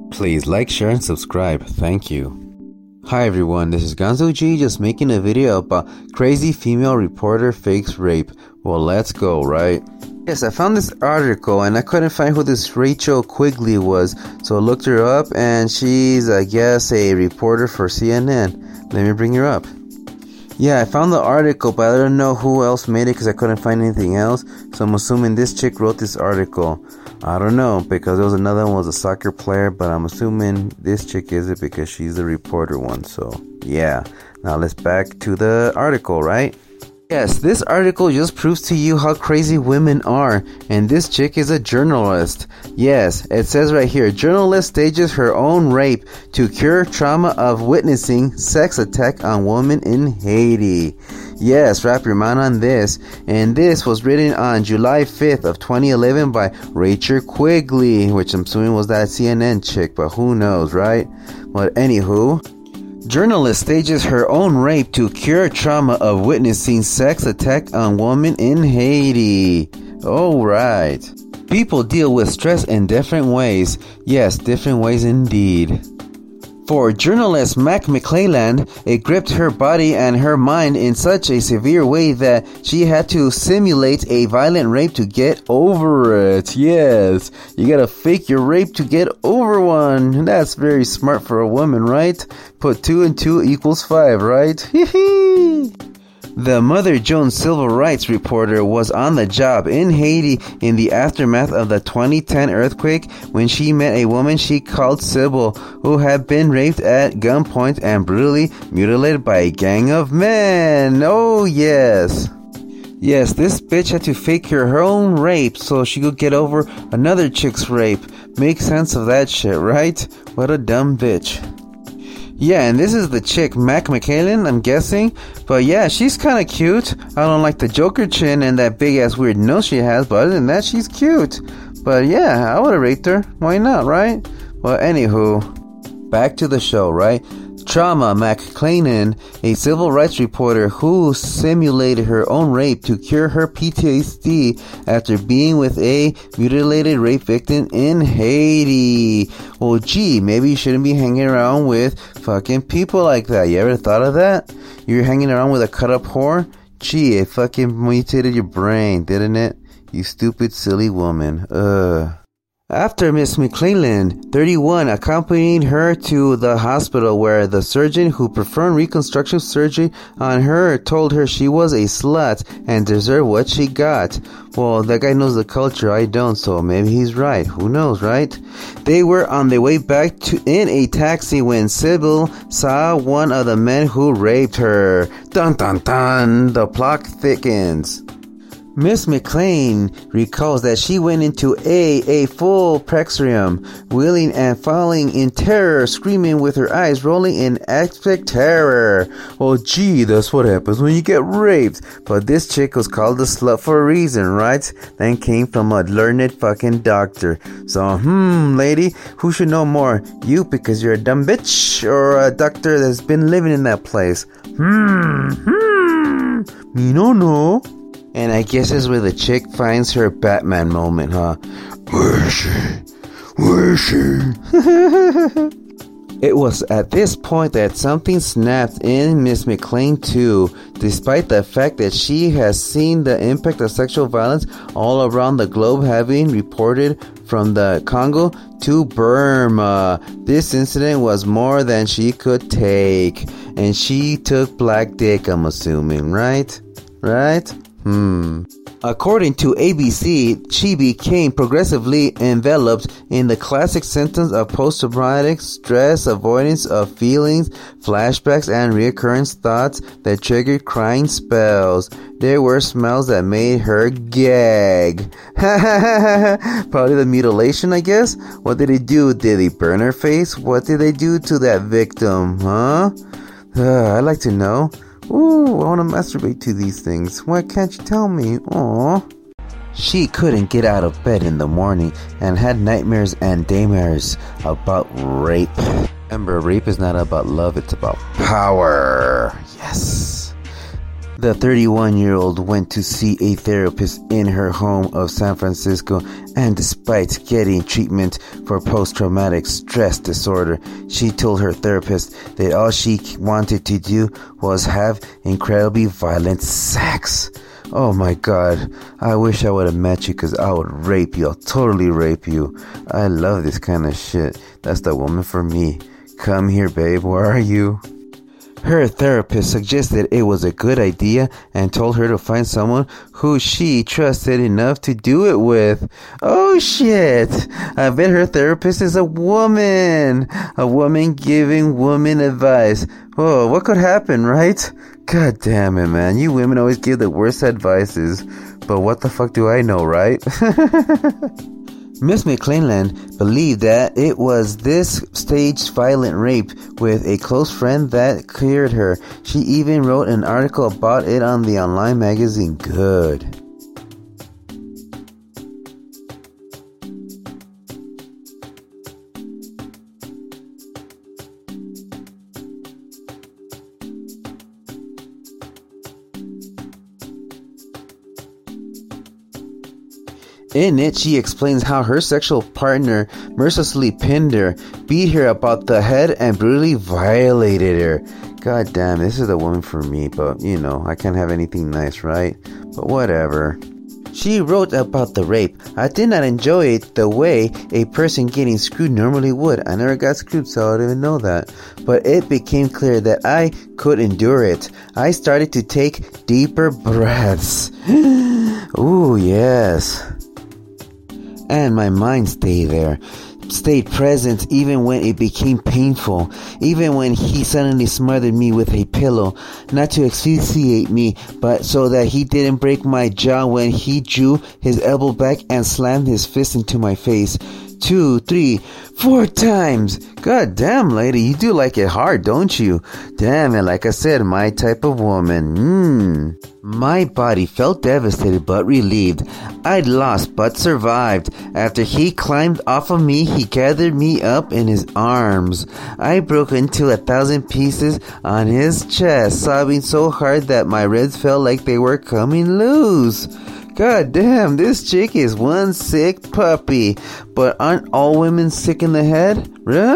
Please like, share, and subscribe. Thank you. Hi everyone, this is Gonzo G just making a video about crazy female reporter fakes rape. Well, let's go, right? Yes, I found this article and I couldn't find who this Rachel Quigley was, so I looked her up and she's, I guess, a reporter for CNN. Let me bring her up. Yeah, I found the article, but I don't know who else made it because I couldn't find anything else, so I'm assuming this chick wrote this article. I don't know, because there was another one was a soccer player, but I'm assuming this chick is it because she's the reporter one, so yeah. Now let's back to the article, right? Yes, this article just proves to you how crazy women are, and this chick is a journalist. Yes, it says right here, journalist stages her own rape to cure trauma of witnessing sex attack on woman in Haiti. Yes, wrap your mind on this. And this was written on July 5th of 2011 by Rachel Quigley, which I'm assuming was that CNN chick, but who knows, right? Well, anywho, journalist stages her own rape to cure trauma of witnessing sex attack on woman in Haiti. Alright. People deal with stress in different ways. Yes, different ways indeed. For journalist Mac McClelland, it gripped her body and her mind in such a severe way that she had to simulate a violent rape to get over it. Yes, you gotta fake your rape to get over one. That's very smart for a woman, right? Put 2 and 2 equals 5, right? Hee. The Mother Jones civil rights reporter was on the job in Haiti in the aftermath of the 2010 earthquake when she met a woman she called Sybil, who had been raped at gunpoint and brutally mutilated by a gang of men. Oh yes. Yes, this bitch had to fake her own rape so she could get over another chick's rape. Make sense of that shit, right? What a dumb bitch. Yeah, and this is the chick, Mac McClelland, I'm guessing. But yeah, she's kind of cute. I don't like the Joker chin and that big ass weird nose she has, but other than that, she's cute. But yeah, I would have raped her. Why not, right? Well, anywho, back to the show, right? Trauma McClelland, a civil rights reporter who simulated her own rape to cure her PTSD after being with a mutilated rape victim in Haiti. Well, gee, maybe you shouldn't be hanging around with fucking people like that. You ever thought of that? You're hanging around with a cut-up whore? Gee, it fucking mutated your brain, didn't it? You stupid, silly woman. After Miss McClelland, 31, accompanied her to the hospital where the surgeon who performed reconstructive surgery on her told her she was a slut and deserved what she got. Well, that guy knows the culture, I don't, so maybe he's right. Who knows, right? They were on their way back in a taxi when Sybil saw one of the men who raped her. Dun dun dun, the plot thickens. Miss McClain recalls that she went into a full praxeum, wheeling and falling in terror, screaming with her eyes rolling in abject terror. Oh gee, that's what happens when you get raped. But this chick was called a slut for a reason, right? Then came from a learned fucking doctor. So, lady, who should know more? You because you're a dumb bitch, or a doctor that's been living in that place? Me no know. And I guess that's where the chick finds her Batman moment, huh? Where is she? Where is she? It was at this point that something snapped in Miss McClain too, despite the fact that she has seen the impact of sexual violence all around the globe, having reported from the Congo to Burma. This incident was more than she could take, and she took black dick, I'm assuming, right? Right? According to ABC, she became progressively enveloped in the classic symptoms of post-traumatic stress, avoidance of feelings, flashbacks, and recurrent thoughts that triggered crying spells. There were smells that made her gag. Probably the mutilation, I guess? What did they do? Did they burn her face? What did they do to that victim, huh? I'd like to know. Ooh, I want to masturbate to these things. Why can't you tell me? Aww. She couldn't get out of bed in the morning and had nightmares and daymares about rape. Remember, rape is not about love, it's about power. Yes. The 31-year-old went to see a therapist in her home of San Francisco, and despite getting treatment for post-traumatic stress disorder, she told her therapist that all she wanted to do was have incredibly violent sex. Oh my god, I wish I would have met you, because I would rape you. I'll totally rape you. I love this kind of shit. That's the woman for me. Come here, babe, where are you? Her therapist suggested it was a good idea and told her to find someone who she trusted enough to do it with. Oh shit! I bet her therapist is a woman! A woman giving woman advice. Whoa, what could happen, right? God damn it, man. You women always give the worst advices. But what the fuck do I know, right? Miss McClelland believed that it was this staged violent rape with a close friend that cleared her. She even wrote an article about it on the online magazine Good. In it, she explains how her sexual partner mercilessly pinned her, beat her about the head, and brutally violated her. God damn, this is the woman for me, but you know, I can't have anything nice, right? But whatever. She wrote about the rape. I did not enjoy it the way a person getting screwed normally would. I never got screwed, so I didn't even know that. But it became clear that I could endure it. I started to take deeper breaths. Ooh, yes. And my mind stayed present even when it became painful, even when he suddenly smothered me with a pillow, not to asphyxiate me, but so that he didn't break my jaw when he drew his elbow back and slammed his fist into my face. 2, 3, 4 times. God damn, lady, you do like it hard, don't you? Damn it, like I said, my type of woman. My body felt devastated but relieved. I'd lost but survived. After he climbed off of me, he gathered me up in his arms. I broke into 1,000 pieces on his chest, sobbing so hard that my ribs felt like they were coming loose. God damn, this chick is one sick puppy. But aren't all women sick in the head?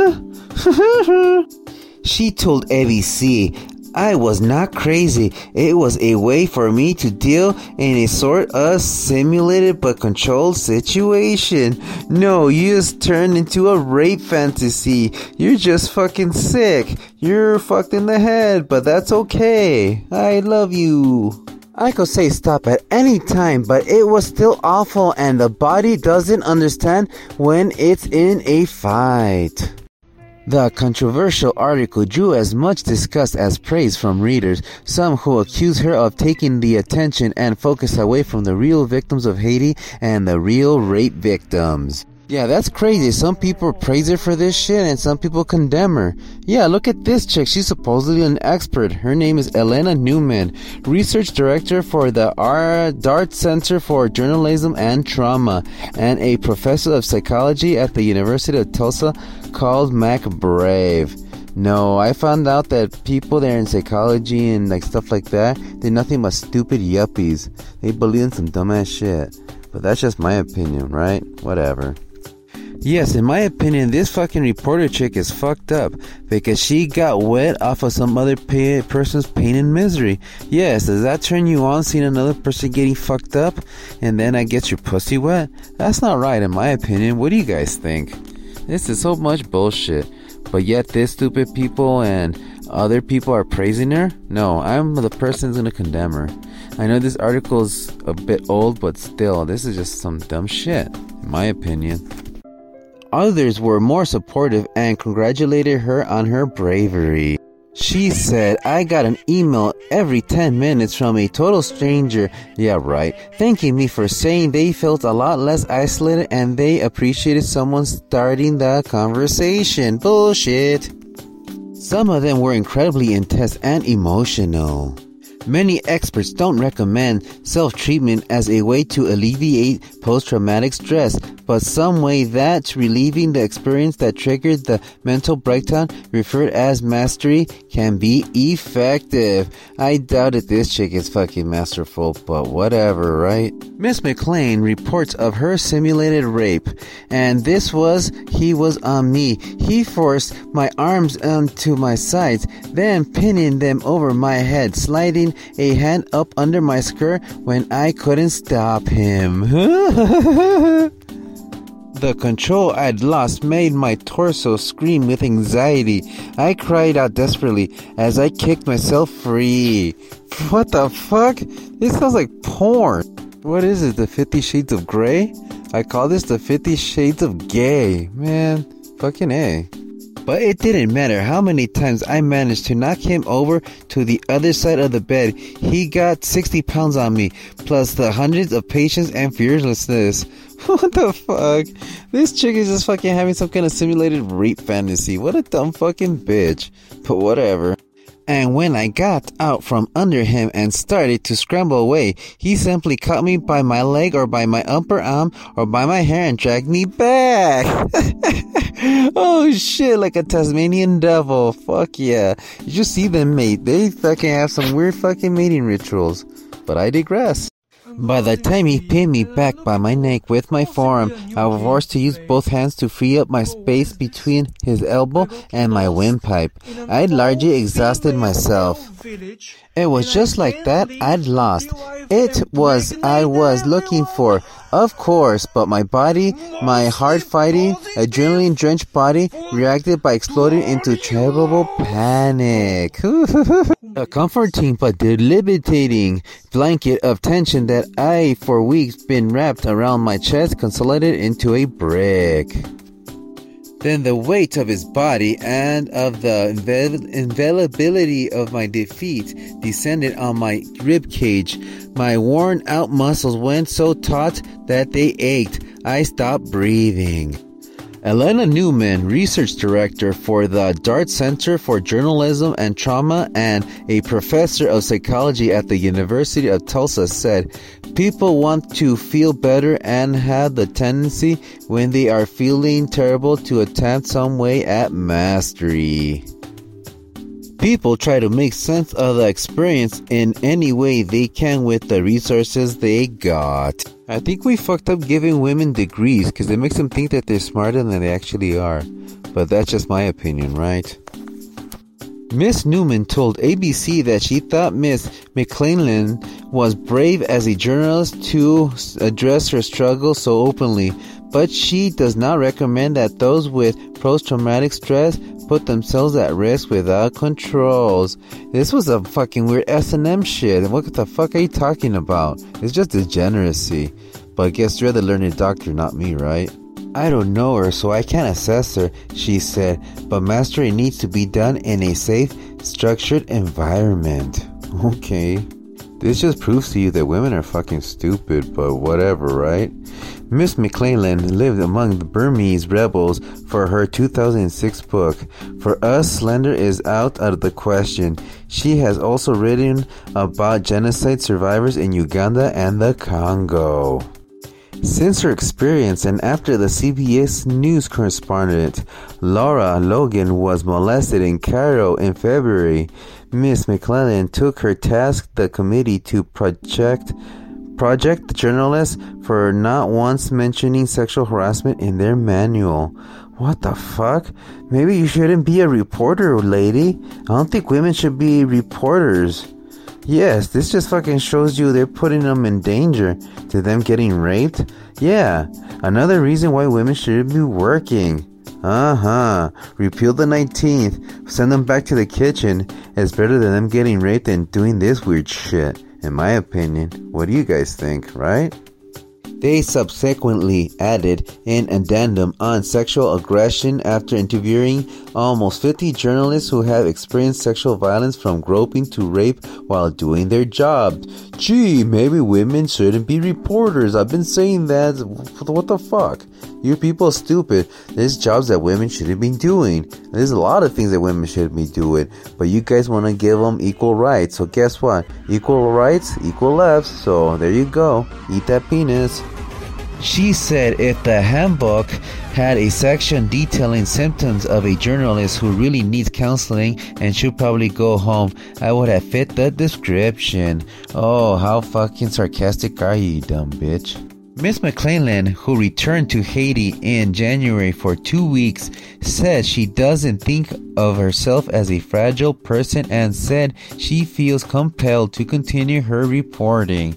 Huh? She told ABC I was not crazy. It was a way for me to deal in a sort of simulated but controlled situation. No, you just turned into a rape fantasy. You're just fucking sick. You're fucked in the head, but that's okay. I love you. I could say stop at any time, but it was still awful, and the body doesn't understand when it's in a fight. The controversial article drew as much disgust as praise from readers, some who accuse her of taking the attention and focus away from the real victims of Haiti and the real rape victims. Yeah, that's crazy. Some people praise her for this shit and some people condemn her. Yeah, look at this chick. She's supposedly an expert. Her name is Elena Newman, research director for the Dart Center for Journalism and Trauma, and a professor of psychology at the University of Tulsa called Mac Brave. No, I found out that people there in psychology and like stuff like that, they're nothing but stupid yuppies. They believe in some dumbass shit. But that's just my opinion, right? Whatever. Yes, in my opinion, this fucking reporter chick is fucked up because she got wet off of some other person's pain and misery. Yes, does that turn you on seeing another person getting fucked up and then I get your pussy wet? That's not right in my opinion. What do you guys think? This is so much bullshit. But yet this stupid people and other people are praising her? No, I'm the person who's gonna condemn her. I know this article's a bit old, but still, this is just some dumb shit, in my opinion. Others were more supportive and congratulated her on her bravery. She said, I got an email every 10 minutes from a total stranger, yeah right, thanking me for saying they felt a lot less isolated and they appreciated someone starting the conversation. Bullshit. Some of them were incredibly intense and emotional. Many experts don't recommend self-treatment as a way to alleviate post-traumatic stress, but some way that's relieving the experience that triggered the mental breakdown referred as mastery can be effective. I doubt that this chick is fucking masterful, but whatever, right? Miss McLean reports of her simulated rape, and he was on me. He forced my arms onto my sides, then pinning them over my head, sliding a hand up under my skirt when I couldn't stop him. The control I'd lost made my torso scream with anxiety. I cried out desperately as I kicked myself free. What the fuck? This sounds like porn. What is it, the 50 Shades of Grey? I call this the 50 Shades of Gay. Man, fucking A. But it didn't matter how many times I managed to knock him over to the other side of the bed. He got 60 pounds on me, plus the hundreds of patience and fearlessness. What the fuck? This chick is just fucking having some kind of simulated rape fantasy. What a dumb fucking bitch. But whatever. And when I got out from under him and started to scramble away, he simply caught me by my leg or by my upper arm or by my hair and dragged me back. Oh shit, like a Tasmanian devil. Fuck yeah. You should see them mate. They fucking have some weird fucking mating rituals. But I digress. By the time he pinned me back by my neck with my forearm, I was forced to use both hands to free up my space between his elbow and my windpipe. I'd largely exhausted myself. It was just like that I'd lost. I was looking for, of course, but my body, my hard-fighting, adrenaline-drenched body, reacted by exploding into terrible panic. A comforting but debilitating blanket of tension that I, for weeks, been wrapped around my chest consolidated into a brick. Then the weight of his body and of the inevitability of my defeat descended on my rib cage. My worn-out muscles went so taut that they ached. I stopped breathing. Elena Newman, research director for the Dart Center for Journalism and Trauma and a professor of psychology at the University of Tulsa, said, "People want to feel better and have the tendency when they are feeling terrible to attempt some way at mastery. People try to make sense of the experience in any way they can with the resources they got." I think we fucked up giving women degrees because it makes them think that they're smarter than they actually are. But that's just my opinion, right? Miss Newman told ABC that she thought Miss McClellan was brave as a journalist to address her struggle so openly, but she does not recommend that those with post-traumatic stress put themselves at risk without controls. This was a fucking weird S&M shit. What the fuck are you talking about? It's just degeneracy. But I guess you're the learned doctor, not me, right? "I don't know her, so I can't assess her," she said, "but mastery needs to be done in a safe, structured environment." Okay. This just proves to you that women are fucking stupid, but whatever, right? Miss McClellan lived among the Burmese rebels for her 2006 book, For Us, Slender is out of the question. She has also written about genocide survivors in Uganda and the Congo. Since her experience and after the CBS News correspondent Laura Logan was molested in Cairo in February, Miss McClellan took her task the committee to project the journalists for not once mentioning sexual harassment in their manual. What the fuck? Maybe you shouldn't be a reporter, lady. I don't think women should be reporters. Yes, this just fucking shows you they're putting them in danger to them getting raped. Yeah, another reason why women shouldn't be working. Repeal the 19th, send them back to the kitchen. It's better than them getting raped than doing this weird shit, in my opinion. What do you guys think, right? They subsequently added an addendum on sexual aggression after interviewing almost 50 journalists who have experienced sexual violence from groping to rape while doing their job. Gee, maybe women shouldn't be reporters. I've been saying that. What the fuck? You people are stupid. There's jobs that women shouldn't be doing. There's a lot of things that women shouldn't be doing. But you guys want to give them equal rights. So guess what? Equal rights, equal lefts. So there you go. Eat that penis. She said if the handbook had a section detailing symptoms of a journalist who really needs counseling and should probably go home, I would have fit the description. Oh, how fucking sarcastic are you, dumb bitch? Miss McClellan, who returned to Haiti in January for 2 weeks, said she doesn't think of herself as a fragile person and said she feels compelled to continue her reporting.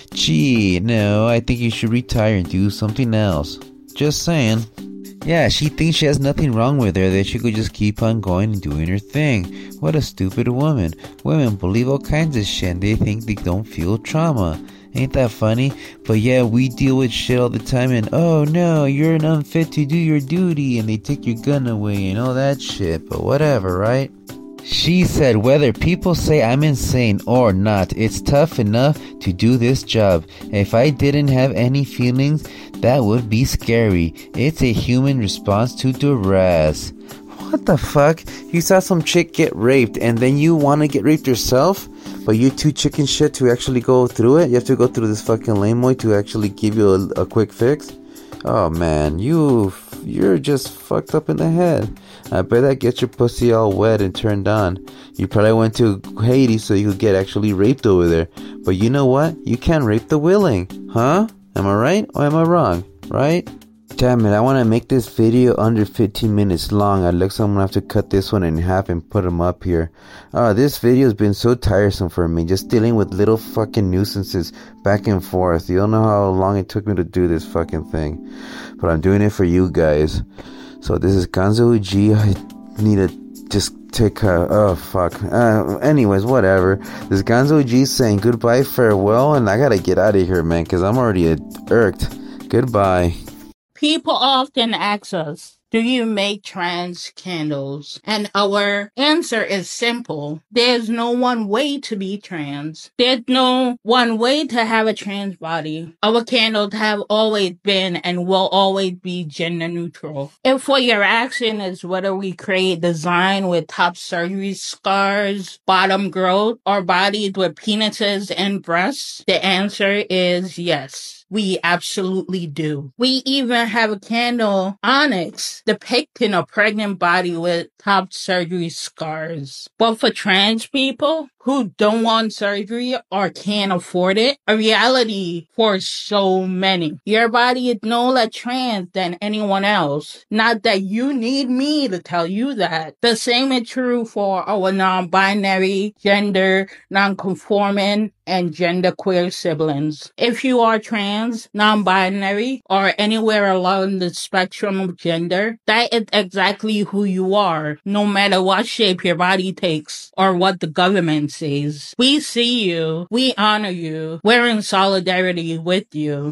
Gee, no, I think you should retire and do something else. Just saying. Yeah, she thinks she has nothing wrong with her, that she could just keep on going and doing her thing. What a stupid woman. Women believe all kinds of shit and they think they don't feel trauma. Ain't that funny? But yeah, we deal with shit all the time and oh no, you're unfit to do your duty and they take your gun away and all that shit. But whatever, right? She said whether people say I'm insane or not, it's tough enough to do this job. If I didn't have any feelings, that would be scary. It's a human response to duress. What the fuck? You saw some chick get raped and then you want to get raped yourself? But you're too chicken shit to actually go through it? You have to go through this fucking lameboy to actually give you a quick fix? Oh man, you're just fucked up in the head. I bet that gets your pussy all wet and turned on. You probably went to Haiti so you could get actually raped over there. But you know what? You can't rape the willing. Huh? Am I right or am I wrong? Right? Damn it, I want to make this video under 15 minutes long. It looks like I'm going to have to cut this one in half and put them up here. This video has been so tiresome for me. Just dealing with little fucking nuisances back and forth. You don't know how long it took me to do this fucking thing. But I'm doing it for you guys. So this is Gonzo G. I need to just take a... Oh, fuck. Anyways, whatever. This is Gonzo G saying goodbye, farewell, and I gotta get out of here, man, because I'm already irked. Goodbye. People often ask us, do you make trans candles? And our answer is simple. There's no one way to be trans. There's no one way to have a trans body. Our candles have always been and will always be gender neutral. If what you're asking is whether we create design with top surgery scars, bottom growth, or bodies with penises and breasts, the answer is yes. We absolutely do. We even have a candle, Onyx, depicting a pregnant body with top surgery scars. But for trans people who don't want surgery or can't afford it, a reality for so many. Your body is no less trans than anyone else. Not that you need me to tell you that. The same is true for our non-binary, gender, non-conforming, and genderqueer siblings. If you are trans, non-binary, or anywhere along the spectrum of gender, that is exactly who you are, no matter what shape your body takes or what the government says. We see you, we honor you, we're in solidarity with you.